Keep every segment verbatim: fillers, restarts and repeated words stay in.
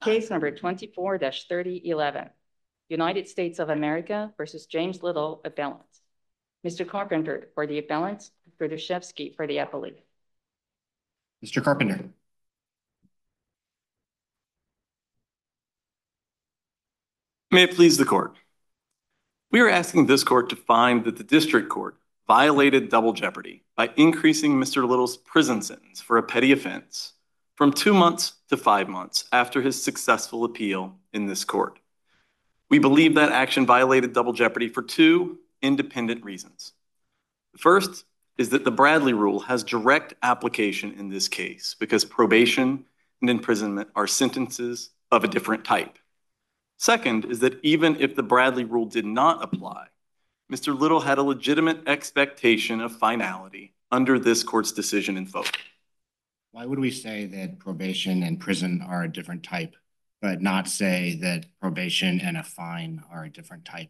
Case number twenty-four thirty eleven, United States of America versus James Little, appellant. Mister Carpenter for the appellant, Mister Dashevsky for the appellate. Mister Carpenter. May it please the court. We are asking this court to find that the district court violated double jeopardy by increasing Mister Little's prison sentence for a petty offense from two months to five months after his successful appeal in this court. We believe that action violated double jeopardy for two independent reasons. The first is that the Bradley rule has direct application in this case because probation and imprisonment are sentences of a different type. Second is that even if the Bradley rule did not apply, Mister Little had a legitimate expectation of finality under this court's decision in Folk. Why would we say that probation and prison are a different type, but not say that probation and a fine are a different type?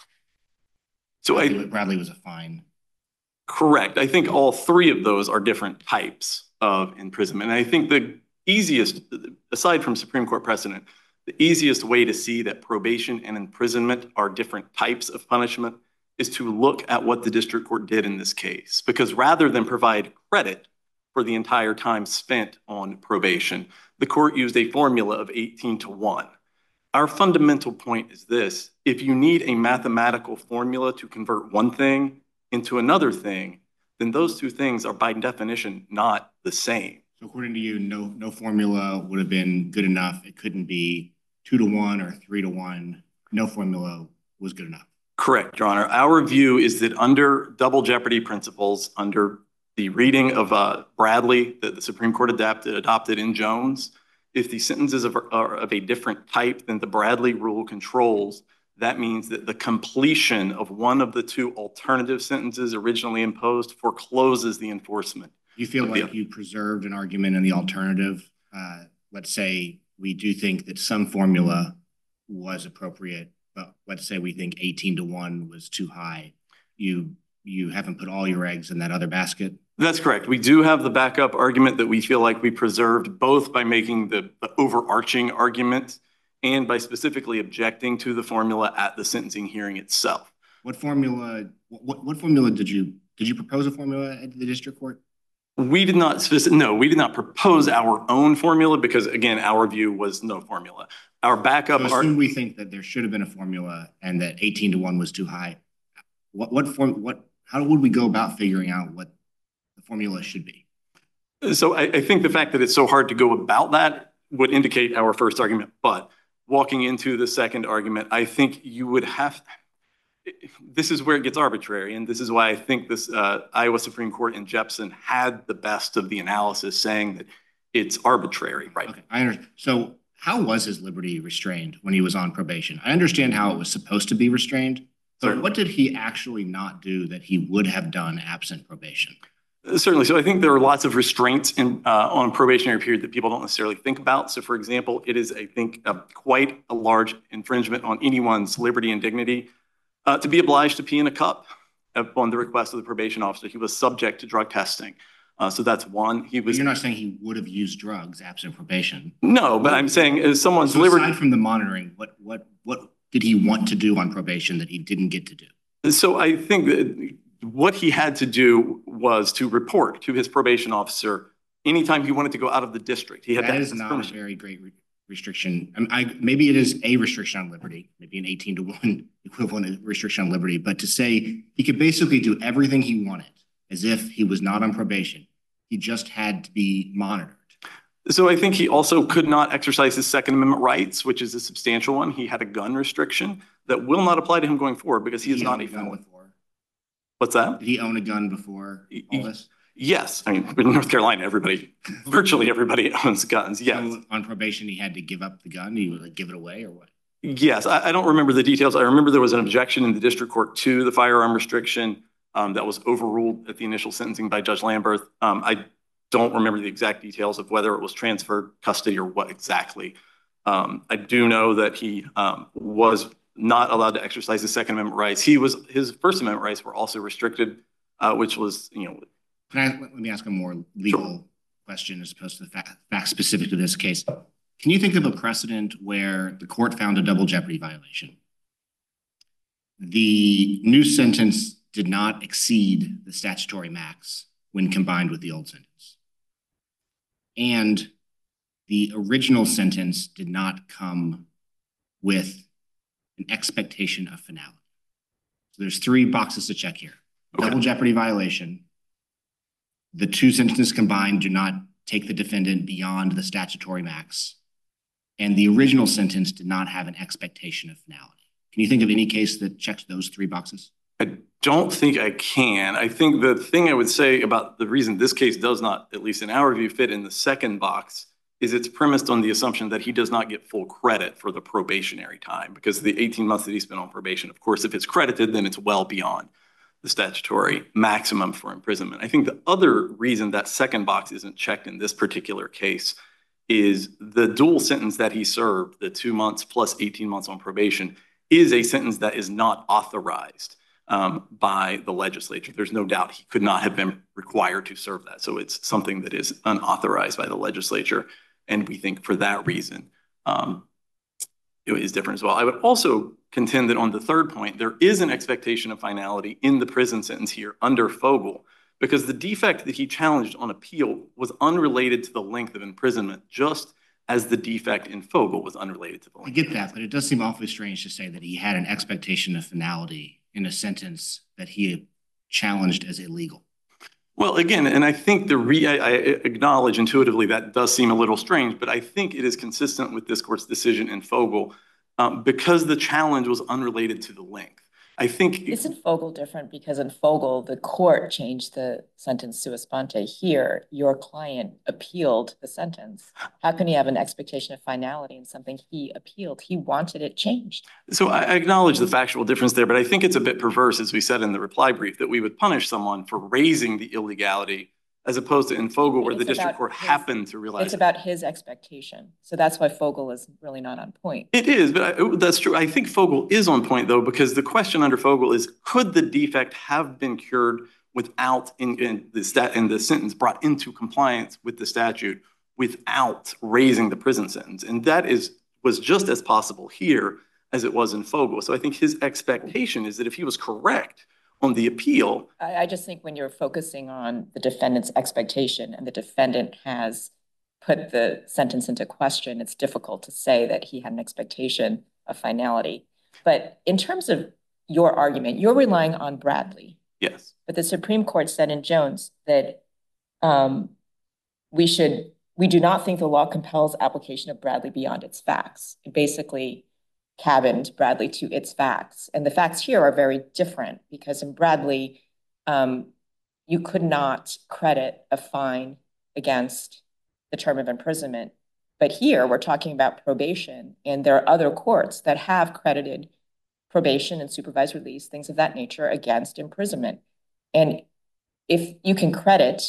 So Bradley, I, Bradley was a fine. Correct. I think all three of those are different types of imprisonment. And I think the easiest, aside from Supreme Court precedent, the easiest way to see that probation and imprisonment are different types of punishment is to look at what the district court did in this case. Because rather than provide credit for the entire time spent on probation, the court used a formula of eighteen to one. Our fundamental point is this: if you need a mathematical formula to convert one thing into another thing, then those two things are by definition not the same. So according to you, no, no formula would have been good enough. It couldn't be two to one or three to one. No formula was good enough. Correct, Your Honor. Our view is that under double jeopardy principles, under the reading of uh, Bradley that the Supreme Court adapted, adopted in Jones, if the sentences are, are of a different type than the Bradley rule controls, that means that the completion of one of the two alternative sentences originally imposed forecloses the enforcement. You feel like you preserved an argument in the alternative? Uh, let's say we do think that some formula was appropriate, but let's say we think eighteen to one was too high. You you haven't put all your eggs in that other basket? That's correct. We do have the backup argument that we feel like we preserved both by making the, the overarching argument and by specifically objecting to the formula at the sentencing hearing itself. What formula, what, what formula did you, did you propose a formula at the district court? We did not specific, no, we did not propose our own formula because, again, our view was no formula. Our backup so assume we think that there should have been a formula and that eighteen to one was too high. What, what form, what, how would we go about figuring out what the formula should be? So I, I think the fact that it's so hard to go about that would indicate our first argument, but walking into the second argument, I think you would have, this is where it gets arbitrary, and this is why I think this uh, Iowa Supreme Court in Jepson had the best of the analysis saying that it's arbitrary, right? Okay, I understand. So how was his liberty restrained when he was on probation? I understand how it was supposed to be restrained, but Certainly. What did he actually not do that he would have done absent probation? Certainly. So I think there are lots of restraints in, uh, on a probationary period that people don't necessarily think about. So for example, it is, I think, uh, quite a large infringement on anyone's liberty and dignity uh, to be obliged to pee in a cup upon the request of the probation officer. He was subject to drug testing. Uh, so that's one. He was. But you're not saying he would have used drugs absent probation. No, but I'm saying as someone's so liberty. Aside from the monitoring, what, what, what did he want to do on probation that he didn't get to do? So I think that what he had to do was to report to his probation officer anytime he wanted to go out of the district. He had that is not permission. A very great re restriction. I mean, I, maybe it is a restriction on liberty, maybe an eighteen to one equivalent restriction on liberty, but to say he could basically do everything he wanted as if he was not on probation. He just had to be monitored. So I think he also could not exercise his Second Amendment rights, which is a substantial one. He had a gun restriction that will not apply to him going forward because he, he is not a felon. What's that? Did he own a gun before all this? Yes. I mean, in North Carolina, everybody, virtually everybody owns guns. Yes. So on probation, he had to give up the gun? He would like give it away or what? Yes. I, I don't remember the details. I remember there was an objection in the district court to the firearm restriction um, that was overruled at the initial sentencing by Judge Lamberth. Um, I don't remember the exact details of whether it was transferred custody or what exactly. Um, I do know that he um, was not allowed to exercise his Second Amendment rights. He was, his First Amendment rights were also restricted, uh, which was, you know. Can I, let me ask a more legal sure. question as opposed to the fact, fact specific to this case. Can you think of a precedent where the court found a double jeopardy violation? The new sentence did not exceed the statutory max when combined with the old sentence. And the original sentence did not come with an expectation of finality. So there's three boxes to check here. Okay. Double jeopardy violation. The two sentences combined do not take the defendant beyond the statutory max. And the original sentence did not have an expectation of finality. Can you think of any case that checks those three boxes? I don't think I can. I think the thing I would say about the reason this case does not, at least in our view, fit in the second box is it's premised on the assumption that he does not get full credit for the probationary time, because the eighteen months that he spent on probation, of course, if it's credited, then it's well beyond the statutory maximum for imprisonment. I think the other reason that second box isn't checked in this particular case is the dual sentence that he served, the two months plus eighteen months on probation, is a sentence that is not authorized um, by the legislature. There's no doubt he could not have been required to serve that. So it's something that is unauthorized by the legislature. And we think for that reason, um, it is different as well. I would also contend that on the third point, there is an expectation of finality in the prison sentence here under Fogle, because the defect that he challenged on appeal was unrelated to the length of imprisonment, just as the defect in Fogle was unrelated to the length. I get that, but it does seem awfully strange to say that he had an expectation of finality in a sentence that he challenged as illegal. Well, again, and I think the re I, I acknowledge intuitively that does seem a little strange, but I think it is consistent with this court's decision in Fogle um, because the challenge was unrelated to the length. I think isn't Fogle different because in Fogle the court changed the sentence sua sponte. Here, your client appealed the sentence. How can he have an expectation of finality in something he appealed? He wanted it changed. So I acknowledge the factual difference there, but I think it's a bit perverse, as we said in the reply brief, that we would punish someone for raising the illegality as opposed to in Fogle, where the district court happened to realize it's about his expectation. So that's why Fogle is really not on point. It is, but I, that's true. I think Fogle is on point, though, because the question under Fogle is, could the defect have been cured without, in, in, the, stat, in the sentence brought into compliance with the statute without raising the prison sentence? And that is was just as possible here as it was in Fogle. So I think his expectation is that if he was correct on the appeal. I, I just think when you're focusing on the defendant's expectation and the defendant has put the sentence into question, it's difficult to say that he had an expectation of finality. But in terms of your argument, you're relying on Bradley. Yes. But the Supreme Court said in Jones that um, we should, we do not think the law compels application of Bradley beyond its facts. It basically cabined Bradley to its facts. And the facts here are very different because in Bradley, um, you could not credit a fine against the term of imprisonment. But here we're talking about probation, and there are other courts that have credited probation and supervised release, things of that nature, against imprisonment. And if you can credit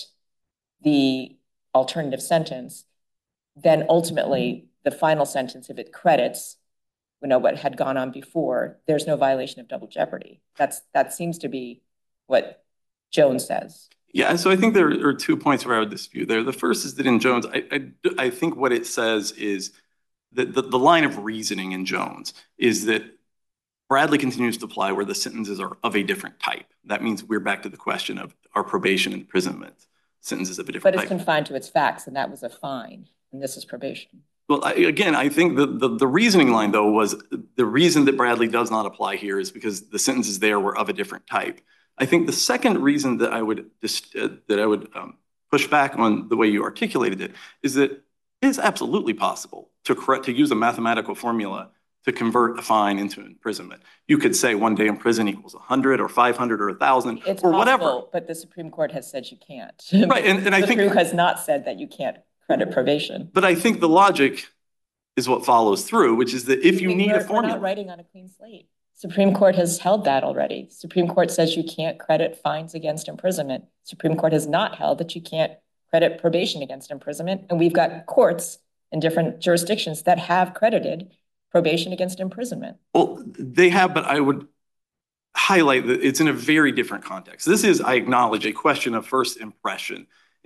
the alternative sentence, then ultimately the final sentence, if it credits, you know, what had gone on before, there's no violation of double jeopardy. That's that seems to be what Jones says. Yeah, so I think there are two points where I would dispute there. The first is that in Jones, I, I, I think what it says is that the, the line of reasoning in Jones is that Bradley continues to apply where the sentences are of a different type. That means we're back to the question of our probation and imprisonment sentences of a different type. But it's type. confined to its facts, and that was a fine, and this is probation. Well, I, again, I think the, the, the reasoning line, though, was the reason that Bradley does not apply here is because the sentences there were of a different type. I think the second reason that I would just, uh, that I would um, push back on the way you articulated it is that it is absolutely possible to correct, to use a mathematical formula to convert a fine into imprisonment. You could say one day in prison equals one hundred or five hundred or one thousand it's or possible, whatever. But the Supreme Court has said you can't. Right, and, and I think- The Supreme Court has not said that you can't credit probation. But I think the logic is what follows through, which is that if you we, need we're, a formula. We're not writing on a clean slate. Supreme Court has held that already. Supreme Court says you can't credit fines against imprisonment. Supreme Court has not held that you can't credit probation against imprisonment. And we've got courts in different jurisdictions that have credited probation against imprisonment. Well, they have, but I would highlight that it's in a very different context. This is, I acknowledge, a question of first impression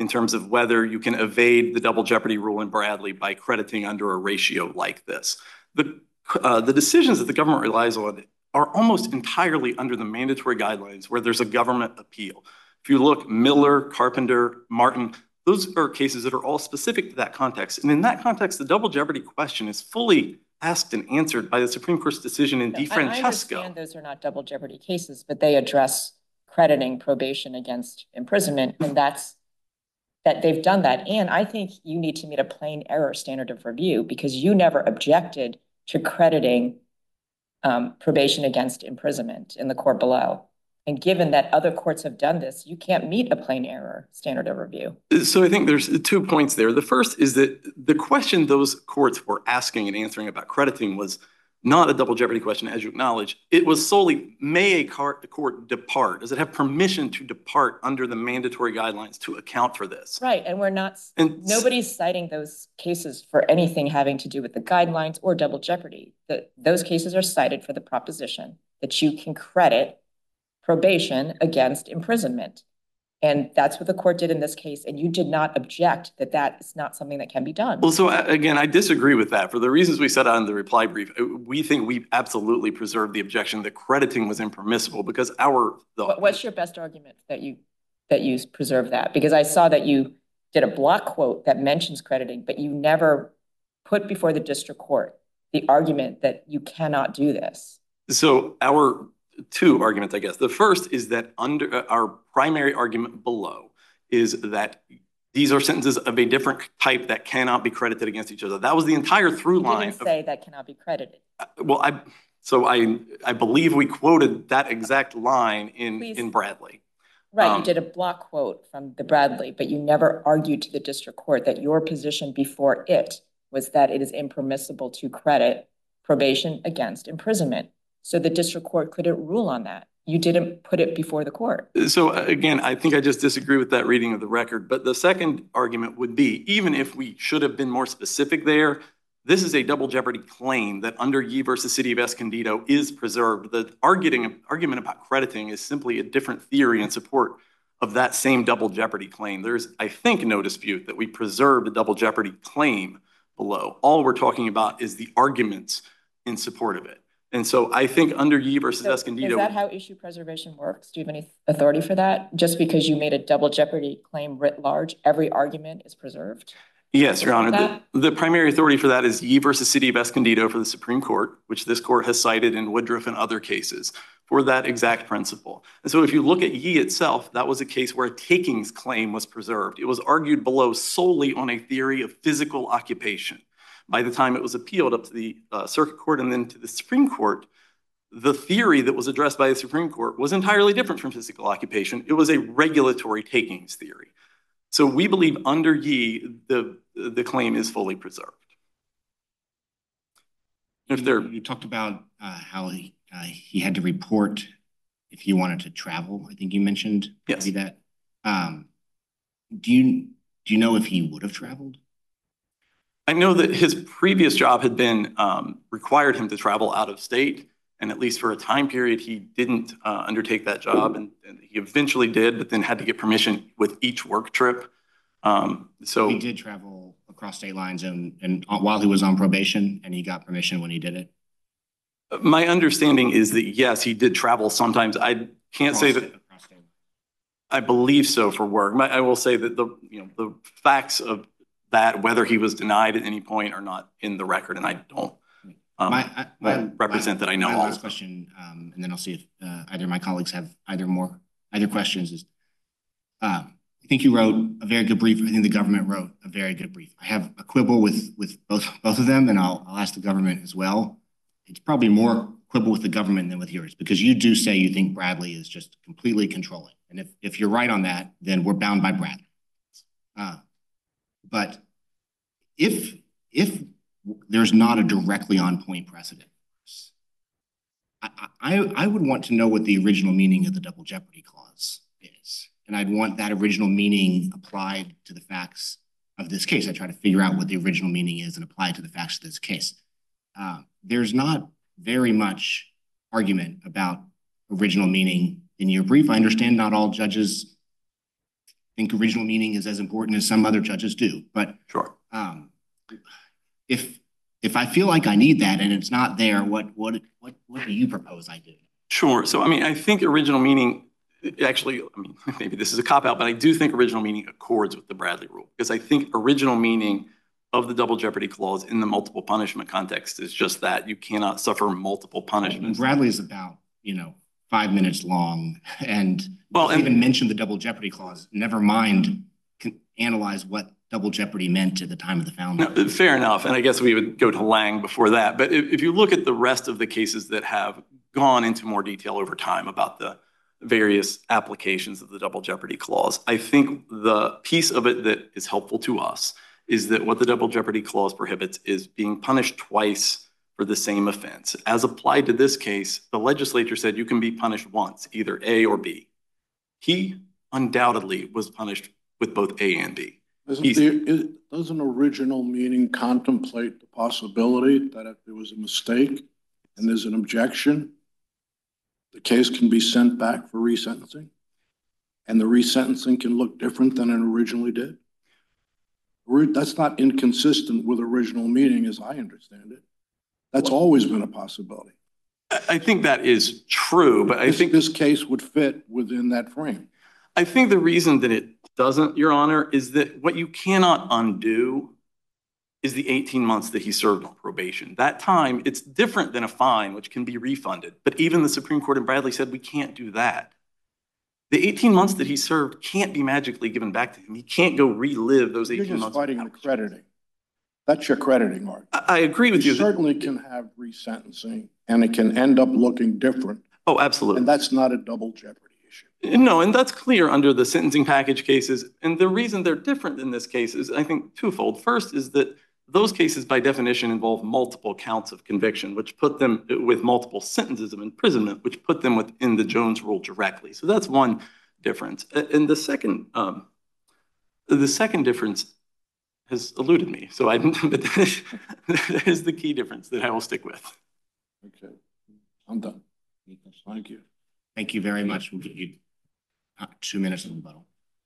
in terms of whether you can evade the double jeopardy rule in Bradley by crediting under a ratio like this. The, uh, the decisions that the government relies on are almost entirely under the mandatory guidelines where there's a government appeal. If you look, Miller, Carpenter, Martin, those are cases that are all specific to that context. And in that context, the double jeopardy question is fully asked and answered by the Supreme Court's decision in No, DeFrancesco. I understand those are not double jeopardy cases, but they address crediting probation against imprisonment, and that's that they've done that. And I think you need to meet a plain error standard of review because you never objected to crediting um, probation against imprisonment in the court below. And given that other courts have done this, you can't meet a plain error standard of review. So I think there's two points there. The first is that the question those courts were asking and answering about crediting was not a double jeopardy question, as you acknowledge. It was solely, may a court depart? Does it have permission to depart under the mandatory guidelines to account for this? Right, and we're not, and nobody's citing those cases for anything having to do with the guidelines or double jeopardy. The, those cases are cited for the proposition that you can credit probation against imprisonment. And that's what the court did in this case. And you did not object that that is not something that can be done. Well, so again, I disagree with that. For the reasons we set out in the reply brief, we think we absolutely preserved the objection that crediting was impermissible because our... The, What's your best argument that you that you preserve that? Because I saw that you did a block quote that mentions crediting, but you never put before the district court the argument that you cannot do this. So our... two arguments, I guess. The first is that under uh, our primary argument below is that these are sentences of a different type that cannot be credited against each other. That was the entire through You line. didn't say that cannot be credited. Uh, well, I so I I believe we quoted that exact line in Please. in Bradley. Right, Um, you did a block quote from the Bradley, but you never argued to the district court that your position before it was that it is impermissible to credit probation against imprisonment. So the district court couldn't rule on that. You didn't put it before the court. So uh, again, I think I just disagree with that reading of the record. But the second argument would be, even if we should have been more specific there, this is a double jeopardy claim that under Yee versus City of Escondido is preserved. The arguing, argument about crediting is simply a different theory in support of that same double jeopardy claim. There's, I think, no dispute that we preserved a double jeopardy claim below. All we're talking about is the arguments in support of it. And so I think under Yee versus So Escondido. Is that how issue preservation works? Do you have any authority for that? Just because you made a double jeopardy claim writ large, every argument is preserved? Yes, Your Honor. That? The, the primary authority for that is Yee versus City of Escondido for the Supreme Court, which this court has cited in Woodruff and other cases for that exact principle. And so if you look at Yee itself, that was a case where a takings claim was preserved. It was argued below solely on a theory of physical occupation. By the time it was appealed up to the uh, circuit court and then to the Supreme Court, the theory that was addressed by the Supreme Court was entirely different from physical occupation. It was a regulatory takings theory. So we believe under Yee, the, the claim is fully preserved. If there, you talked about uh, how he, uh, he had to report if he wanted to travel. I think you mentioned yes. maybe that. Um, do you do you know if he would have traveled? I know that his previous job had been um, required him to travel out of state, and at least for a time period, he didn't uh, undertake that job, and, and he eventually did, but then had to get permission with each work trip. Um, so he did travel across state lines, and and while he was on probation, and he got permission when he did it. My understanding is that yes, he did travel sometimes. I can't Across say that. State, across state. I believe so for work. I will say that the you know the facts of that, whether he was denied at any point or not, in the record, and I don't um, my, I, my, represent my, that I know my all. last question, um, and then I'll see if uh, either of my colleagues have either more either questions. Is uh, I think you wrote a very good brief. I think the government wrote a very good brief. I have a quibble with with both both of them, and I'll I'll ask the government as well. It's probably more quibble with the government than with yours, because you do say you think Bradley is just completely controlling, and if if you're right on that, then we're bound by Bradley. Uh, But if if there's not a directly on point precedent, I, I I would want to know what the original meaning of the double jeopardy clause is, and I'd want that original meaning applied to the facts of this case. I try to figure out what the original meaning is and apply it to the facts of this case. Uh, there's not very much argument about original meaning in your brief. I understand not all judges think original meaning is as important as some other judges do. But Sure. um, if if I feel like I need that and it's not there, what what what what do you propose I do? Sure. So, I mean, I think original meaning, actually, I mean, maybe this is a cop-out, but I do think original meaning accords with the Bradley rule, because I think original meaning of the double jeopardy clause in the multiple punishment context is just that. You cannot suffer multiple punishments. Bradley is about, you know, five minutes long and well, doesn't and, even mention the double jeopardy clause. Never mind can analyze what double jeopardy meant at the time of the founding. No, fair enough. And I guess we would go to Lang before that. But if, if you look at the rest of the cases that have gone into more detail over time about the various applications of the double jeopardy clause, I think the piece of it that is helpful to us is that what the double jeopardy clause prohibits is being punished twice for the same offense. As applied to this case, the legislature said you can be punished once, either A or B. He undoubtedly was punished with both A and B. Isn't the, is, doesn't original meaning contemplate the possibility that if there was a mistake and there's an objection, the case can be sent back for resentencing? And the resentencing can look different than it originally did? That's not inconsistent with original meaning as I understand it. That's always been a possibility. I think that is true, but I this, think this case would fit within that frame. I think the reason that it doesn't, Your Honor, is that what you cannot undo is the eighteen months that he served on probation. That time, it's different than a fine, which can be refunded. But even the Supreme Court in Bradley said we can't do that. The eighteen months that he served can't be magically given back to him. He can't go relive those eighteen You're just months. fighting the crediting. That's your crediting argument. I, I agree with you. You certainly can have resentencing, and it can end up looking different. Oh, absolutely. And that's not a double jeopardy issue. No, and that's clear under the sentencing package cases. And the reason they're different in this case is, I think, twofold. First is that those cases, by definition, involve multiple counts of conviction, which put them with multiple sentences of imprisonment, which put them within the Jones rule directly. So that's one difference. And the second, um, the second difference has eluded me. So I, but that is the key difference that I will stick with. Okay, I'm done. Thank you. Thank you very much. We'll give you uh, two minutes of rebuttal.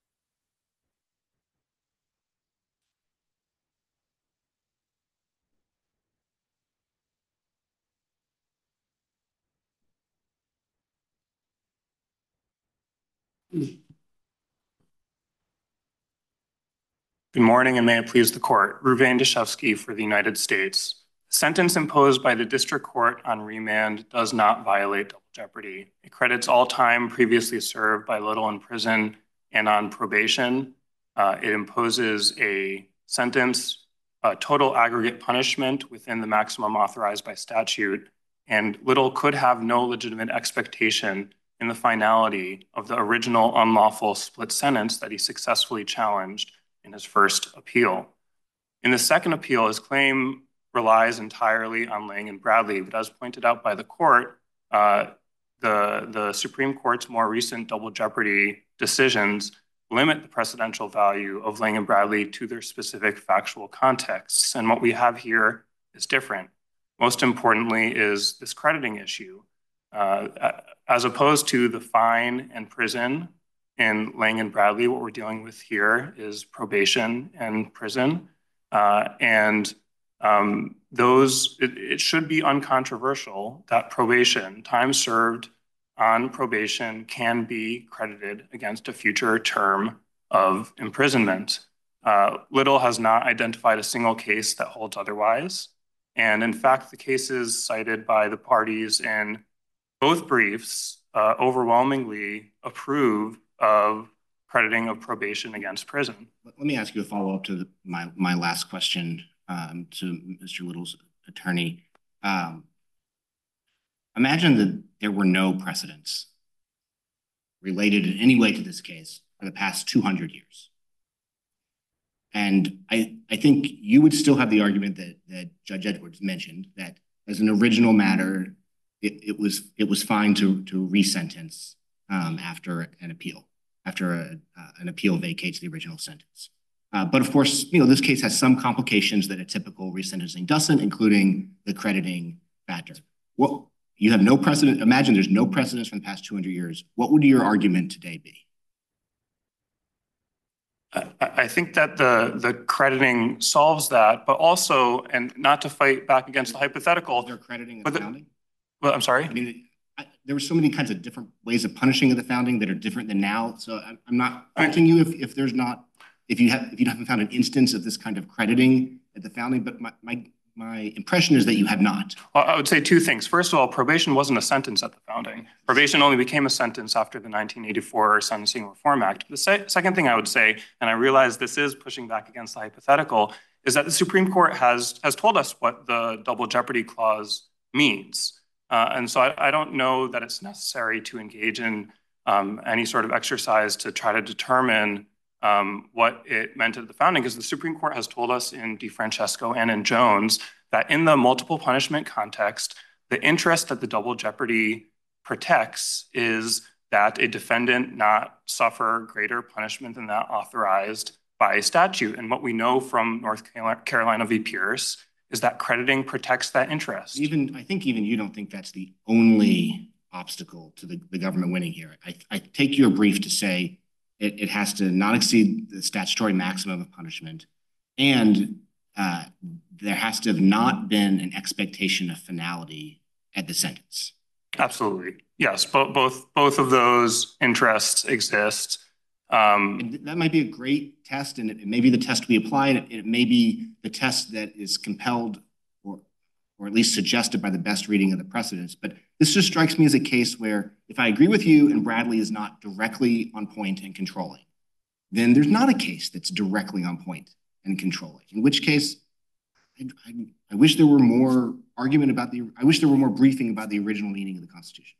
Good morning, and may it please the court. Ruvain Deshevsky for the United States. The sentence imposed by the district court on remand does not violate double jeopardy. It credits all time previously served by Little in prison and on probation. Uh, it imposes a sentence, a total aggregate punishment within the maximum authorized by statute, and Little could have no legitimate expectation in the finality of the original unlawful split sentence that he successfully challenged in his first appeal. In the second appeal, his claim relies entirely on Lang and Bradley, but as pointed out by the court, uh, the, the Supreme Court's more recent double jeopardy decisions limit the precedential value of Lang and Bradley to their specific factual contexts. And what we have here is different. Most importantly is this crediting issue. Uh, as opposed to the fine and prison in Lang and Bradley, what we're dealing with here is probation and prison. Uh, and um, those, it, it should be uncontroversial that probation, time served on probation, can be credited against a future term of imprisonment. Uh, Little has not identified a single case that holds otherwise. And in fact, the cases cited by the parties in both briefs uh, overwhelmingly approve of crediting of probation against prison. Let me ask you a follow-up to the, my, my last question um, to Mister Little's attorney. Um, imagine that there were no precedents related in any way to this case for the past two hundred years. And I, I think you would still have the argument that, that Judge Edwards mentioned, that as an original matter, it, it was it was fine to, to resentence um, after an appeal, after a, uh, an appeal vacates the original sentence. Uh, but of course, you know, this case has some complications that a typical resentencing doesn't, including the crediting factor. Well, you have no precedent. Imagine there's no precedents from the past two hundred years. What would your argument today be? I, I think that the, the crediting solves that, but also, and not to fight back against the hypothetical. They're crediting but the the- founding? Well, I'm sorry? I mean, I, there were so many kinds of different ways of punishing of the founding that are different than now. So I'm, I'm not faulting you if, if there's not, if you have, if you haven't found an instance of this kind of crediting at the founding, but my, my, my impression is that you have not. Well, I would say two things. First of all, probation wasn't a sentence at the founding. Probation only became a sentence after the nineteen eighty-four Sentencing Reform Act. The se second thing I would say, and I realize this is pushing back against the hypothetical, is that the Supreme Court has, has told us what the double jeopardy clause means. Uh, and so I, I don't know that it's necessary to engage in um, any sort of exercise to try to determine um, what it meant at the founding, because the Supreme Court has told us in DeFrancesco and in Jones that in the multiple punishment context, the interest that the double jeopardy protects is that a defendant not suffer greater punishment than that authorized by statute. And what we know from North Carolina v. Pierce is that crediting protects that interest. Even, I think even you don't think that's the only obstacle to the, the government winning here. I, I take your brief to say it, it has to not exceed the statutory maximum of punishment, and uh, there has to have not been an expectation of finality at the sentence. Absolutely. Yes, both both both of those interests exist. Um, and that might be a great test, and it, it may be the test we apply, and it, it may be the test that is compelled or, or at least suggested by the best reading of the precedents. But this just strikes me as a case where if I agree with you and Bradley is not directly on point and controlling, then there's not a case that's directly on point and controlling, in which case I, I, I wish there were more argument about the, I wish there were more briefing about the original meaning of the Constitution.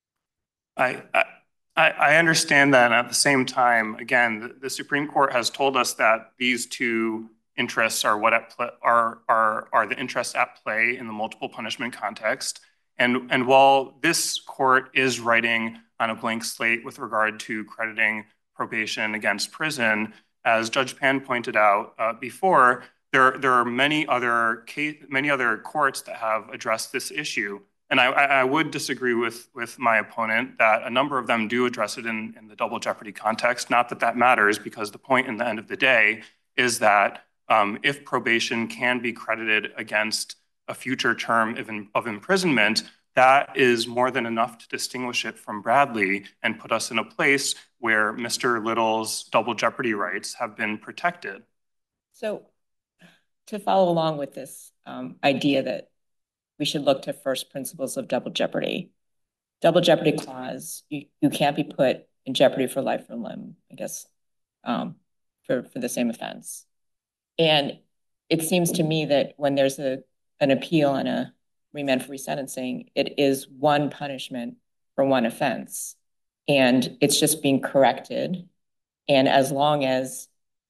I, I I, I understand that. And at the same time, again, the, the Supreme Court has told us that these two interests are what at play, are, are, are the interests at play in the multiple punishment context. And, and while this court is writing on a blank slate with regard to crediting probation against prison, as Judge Pan pointed out uh, before, there, there are many other, case, many other courts that have addressed this issue. And I, I would disagree with, with my opponent that a number of them do address it in, in the double jeopardy context. Not that that matters, because the point in the end of the day is that um, if probation can be credited against a future term of, in, of imprisonment, that is more than enough to distinguish it from Bradley and put us in a place where Mister Little's double jeopardy rights have been protected. So to follow along with this um, idea that we should look to first principles of double jeopardy. Double jeopardy clause, you, you can't be put in jeopardy for life or limb, I guess, um, for, for the same offense. And it seems to me that when there's a, an appeal and a remand for resentencing, it is one punishment for one offense. And it's just being corrected. And as long as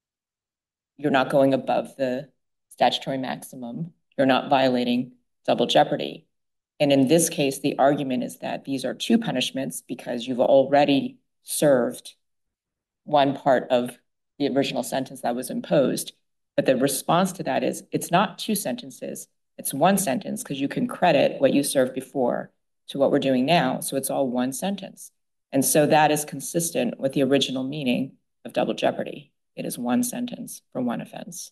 you're not going above the statutory maximum, you're not violating double jeopardy. And in this case, the argument is that these are two punishments because you've already served one part of the original sentence that was imposed. But the response to that is it's not two sentences, it's one sentence, because you can credit what you served before to what we're doing now. So it's all one sentence. And so that is consistent with the original meaning of double jeopardy. It is one sentence for one offense.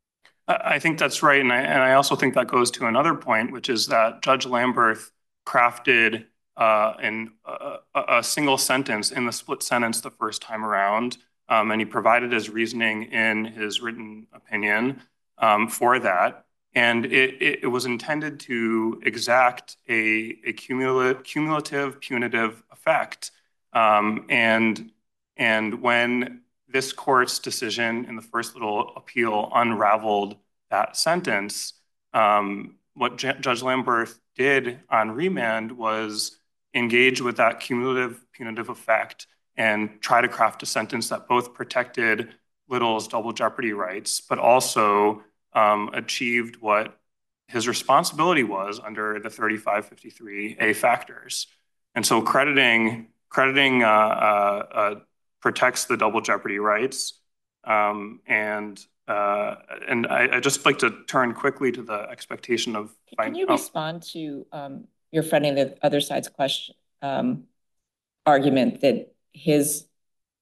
I think that's right. And I, and I also think that goes to another point, which is that Judge Lamberth crafted uh, in a, a single sentence in the split sentence the first time around. Um, and he provided his reasoning in his written opinion um, for that. And it, it, it was intended to exact a, a cumulative, cumulative punitive effect. Um, and, and when this court's decision in the first little appeal unraveled that sentence, um, what J Judge Lamberth did on remand was engage with that cumulative punitive effect and try to craft a sentence that both protected Little's double jeopardy rights, but also um, achieved what his responsibility was under the thirty-five fifty-three A factors. And so crediting, crediting uh, uh, uh, protects the double jeopardy rights. Um, and uh, and I, I just like to turn quickly to the expectation of... Can you oh. respond to um, your friend on the other side's question, um, argument that his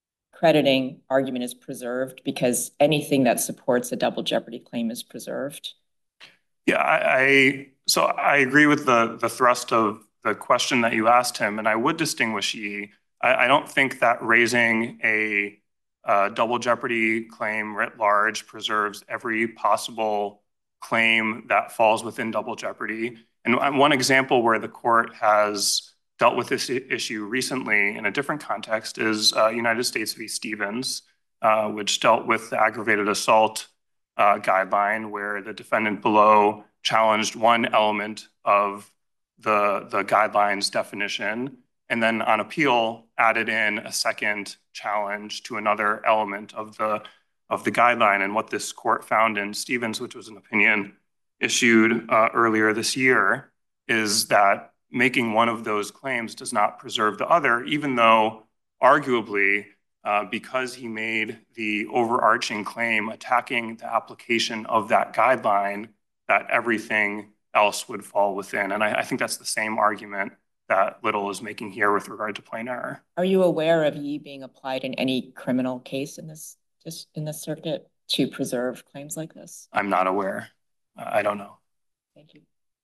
crediting argument is preserved because anything that supports a double jeopardy claim is preserved? Yeah, I, I so I agree with the the thrust of the question that you asked him, and I would distinguish Yi. I, I don't think that raising a uh, double jeopardy claim writ large preserves every possible claim that falls within double jeopardy. And one example where the court has dealt with this issue recently in a different context is uh, United States v. Stevens, uh, which dealt with the aggravated assault uh, guideline, where the defendant below challenged one element of the, the guidelines definition, and then on appeal added in a second challenge to another element of the of the guideline. And what this court found in Stevens, which was an opinion issued uh, earlier this year, is that making one of those claims does not preserve the other, even though arguably, uh, because he made the overarching claim attacking the application of that guideline, that everything else would fall within. And I, I think that's the same argument that Little is making here with regard to plain error. Are you aware of Yi being applied in any criminal case in this just in this circuit to preserve claims like this? I'm not aware. Uh, I don't know. Thank you.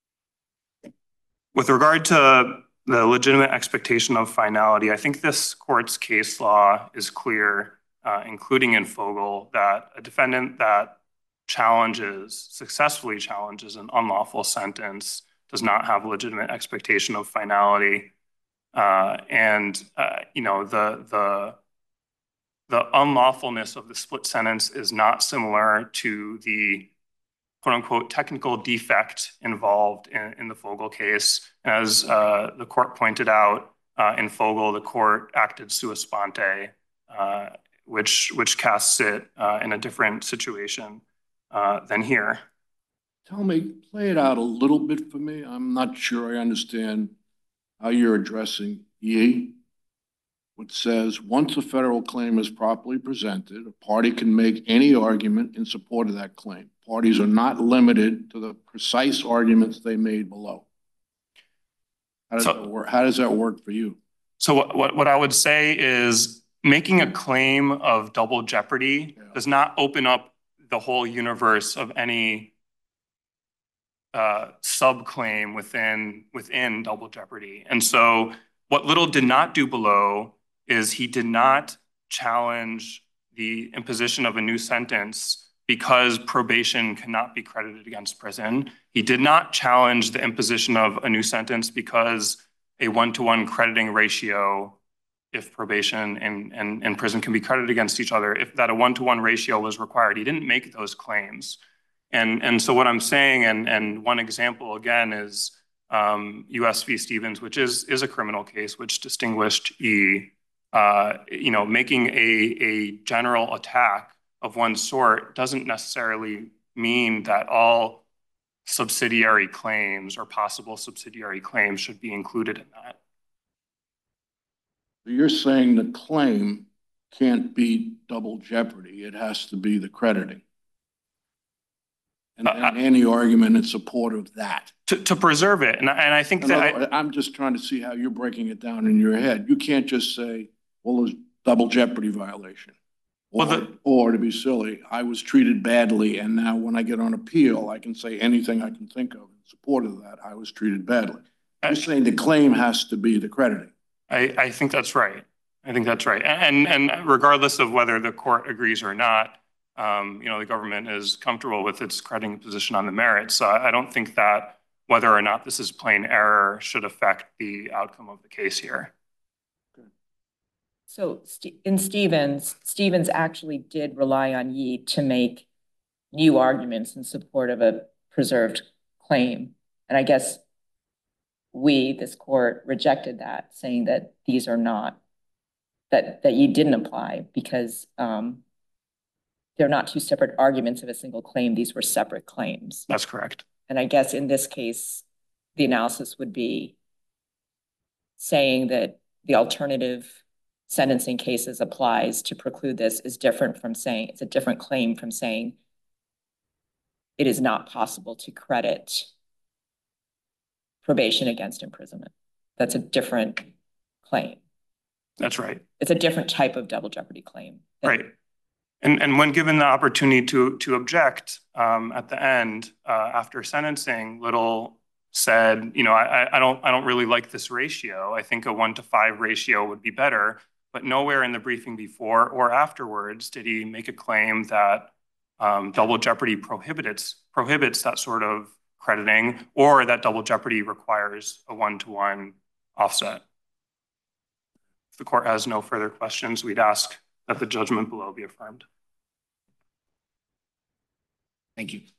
With regard to the legitimate expectation of finality, I think this court's case law is clear, uh, including in Fogel, that a defendant that challenges, successfully challenges an unlawful sentence does not have legitimate expectation of finality. Uh, and, uh, you know, the, the, the unlawfulness of the split sentence is not similar to the quote unquote technical defect involved in, in the Fogel case. As uh, the court pointed out, uh, in Fogel, the court acted sua sponte, uh, which, which casts it uh, in a different situation uh, than here. Tell me, play it out a little bit for me. I'm not sure I understand how you're addressing Yi, which says, once a federal claim is properly presented, a party can make any argument in support of that claim. Parties are not limited to the precise arguments they made below. How does, so, that, work? How does that work for you? So what, what, what I would say is making a claim of double jeopardy yeah. does not open up the whole universe of any uh, subclaim within, within double jeopardy. And so what Little did not do below is he did not challenge the imposition of a new sentence because probation cannot be credited against prison. He did not challenge the imposition of a new sentence because a one-to-one crediting ratio, if probation and, and, and prison can be credited against each other, if that a one-to-one ratio was required. He didn't make those claims. And, and so what I'm saying, and, and one example again is um, U S v. Stevens, which is, is a criminal case, which distinguished E, uh, you know, making a, a general attack of one sort doesn't necessarily mean that all subsidiary claims or possible subsidiary claims should be included in that. You're saying the claim can't be double jeopardy. It has to be the crediting. And, uh, and any argument in support of that. To, to preserve it. And, and I think and that- I, I'm just trying to see how you're breaking it down in your head. You can't just say, well, there's double jeopardy violation. Or, well, the, or to be silly, I was treated badly, and now when I get on appeal, I can say anything I can think of in support of that. I was treated badly. You're saying the claim has to be the crediting. I, I think that's right. I think that's right. And, and regardless of whether the court agrees or not, um, you know, the government is comfortable with its crediting position on the merits. So I don't think that whether or not this is plain error should affect the outcome of the case here. So in Stevens, Stevens actually did rely on Yi to make new arguments in support of a preserved claim. And I guess we, this court, rejected that, saying that these are not, that, that Yi didn't apply because um, they're not two separate arguments of a single claim. These were separate claims. That's correct. And I guess in this case, the analysis would be saying that the alternative sentencing cases applies to preclude this is different from saying, it's a different claim from saying it is not possible to credit probation against imprisonment. That's a different claim. That's right. It's a different type of double jeopardy claim. Right. And, and when given the opportunity to, to object um, at the end, uh, after sentencing, Little said, you know, I, I don't, I don't really like this ratio. I think a one to five ratio would be better, but nowhere in the briefing before or afterwards did he make a claim that um, double jeopardy prohibits, prohibits that sort of crediting, or that double jeopardy requires a one-to-one offset. If the court has no further questions, we'd ask that the judgment below be affirmed. Thank you.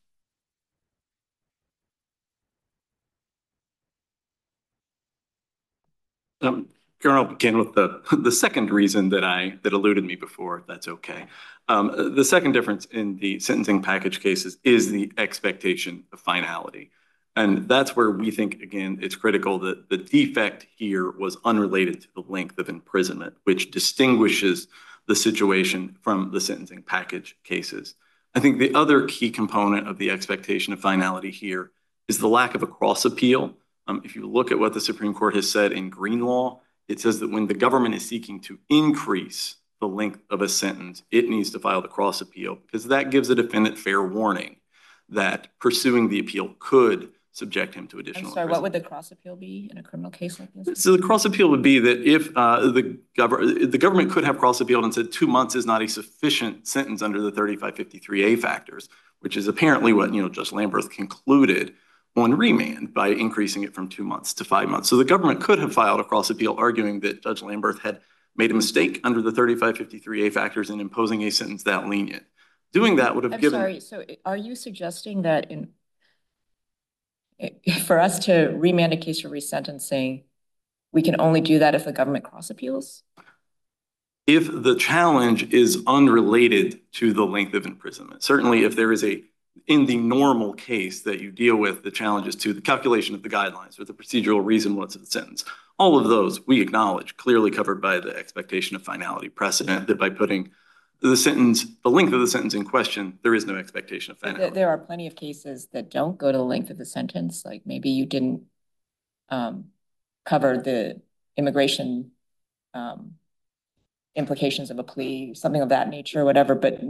Um, I'll begin with the, the second reason that I that eluded me before, if that's okay. Um, the second difference in the sentencing package cases is the expectation of finality. And that's where we think, again, it's critical that the defect here was unrelated to the length of imprisonment, which distinguishes the situation from the sentencing package cases. I think the other key component of the expectation of finality here is the lack of a cross appeal. Um, if you look at what the Supreme Court has said in Greenlaw, it says that when the government is seeking to increase the length of a sentence, it needs to file the cross appeal, because that gives the defendant fair warning that pursuing the appeal could subject him to additional I'm sorry, what would the cross appeal be in a criminal case like this? So the cross appeal would be that if uh, the, gov the government could have cross appealed and said two months is not a sufficient sentence under the thirty-five fifty-three A factors, which is apparently what, you know, Judge Lamberth concluded on remand by increasing it from two months to five months. So the government could have filed a cross appeal arguing that Judge Lamberth had made a mistake under the thirty-five fifty-three A factors in imposing a sentence that lenient. Doing that would have I'm given- sorry, so are you suggesting that in for us to remand a case for resentencing, we can only do that if the government cross appeals? If the challenge is unrelated to the length of imprisonment. Certainly if there is a, in the normal case that you deal with, the challenges to the calculation of the guidelines or the procedural reasonableness of the sentence, all of those we acknowledge clearly covered by the expectation of finality precedent, that by putting the sentence, the length of the sentence in question, there is no expectation of finality. There are plenty of cases that don't go to the length of the sentence. Like maybe you didn't um, cover the immigration um, implications of a plea, something of that nature, or whatever. But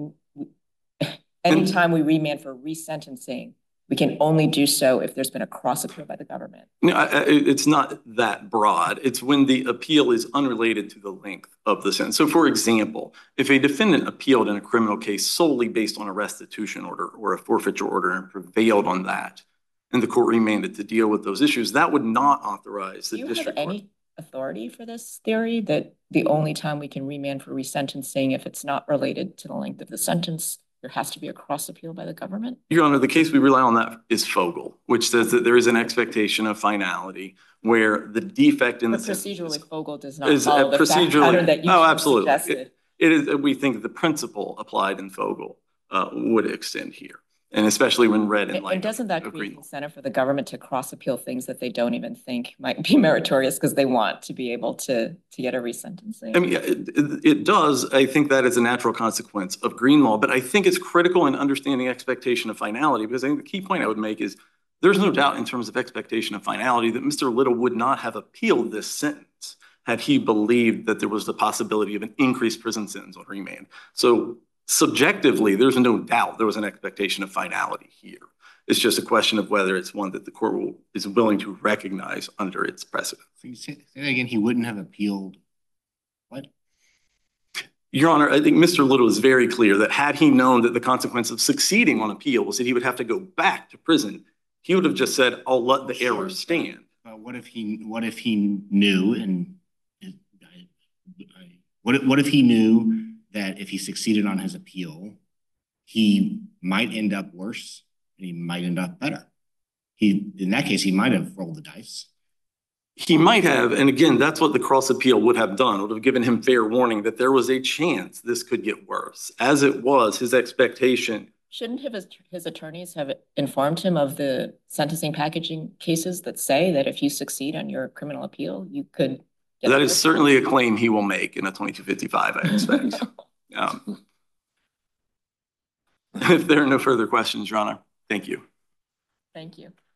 anytime we remand for resentencing, we can only do so if there's been a cross appeal by the government. No, I, I, it's not that broad. It's when the appeal is unrelated to the length of the sentence. So for example, if a defendant appealed in a criminal case solely based on a restitution order or a forfeiture order and prevailed on that, and the court remanded to deal with those issues, that would not authorize the Do you district have court. any authority for this theory that the only time we can remand for resentencing, if it's not related to the length of the sentence, there has to be a cross appeal by the government? Your Honor, the case we rely on that is Fogel, which says that there is an expectation of finality where the defect in But the procedurally, sentence Fogel does not is uh, follow the fact procedurally. pattern that you Oh, absolutely. suggested. It, it is. We think the principle applied in Fogel uh, would extend here, and especially when read in And, light. and doesn't that of create Greenlaw. incentive for the government to cross appeal things that they don't even think might be meritorious because they want to be able to to get a resentencing? I mean, it, it, it does. I think that is a natural consequence of Greenlaw, but I think it's critical in understanding expectation of finality, because I think the key point I would make is there's no doubt in terms of expectation of finality that Mister Little would not have appealed this sentence had he believed that there was the possibility of an increased prison sentence on remand. So subjectively, there's no doubt there was an expectation of finality here. It's just a question of whether it's one that the court will, is willing to recognize under its precedent. So you say, say that again, he wouldn't have appealed what? Your Honor, I think Mister Little is very clear that had he known that the consequence of succeeding on appeal was that he would have to go back to prison, he would have just said, I'll let the Sure. error stand. But what if he, what if he knew and I, I, what if, what if he knew that if he succeeded on his appeal, he might end up worse and he might end up better? He, in that case, he might have rolled the dice. He might have, and again, that's what the cross appeal would have done, would have given him fair warning that there was a chance this could get worse. As it was, his expectation. Shouldn't his, his attorneys have informed him of the sentencing packaging cases that say that if you succeed on your criminal appeal, you could get That is certainly a claim he will make in a twenty-two fifty-five, I expect. um, if there are no further questions, Your Honor, thank you. Thank you.